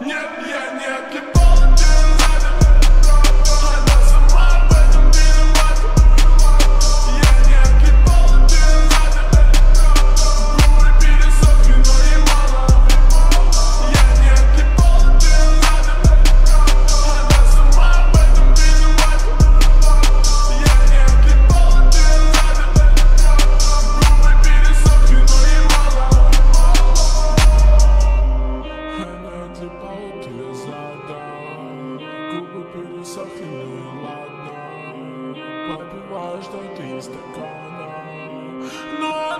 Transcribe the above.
Нет, я не отлипал от перезада. Она сама в этом виновата. Я не отлипал от перезада. Губы пересохли, но ей мало. Я не отлипал от перезада. Она сама в этом виновата. Я не отлипал от перезада. Губы пересохли, но ей мало. Она отлипала от перезада. Губы пересохли, ну и ладно. Попиваю что-то из стакана. Но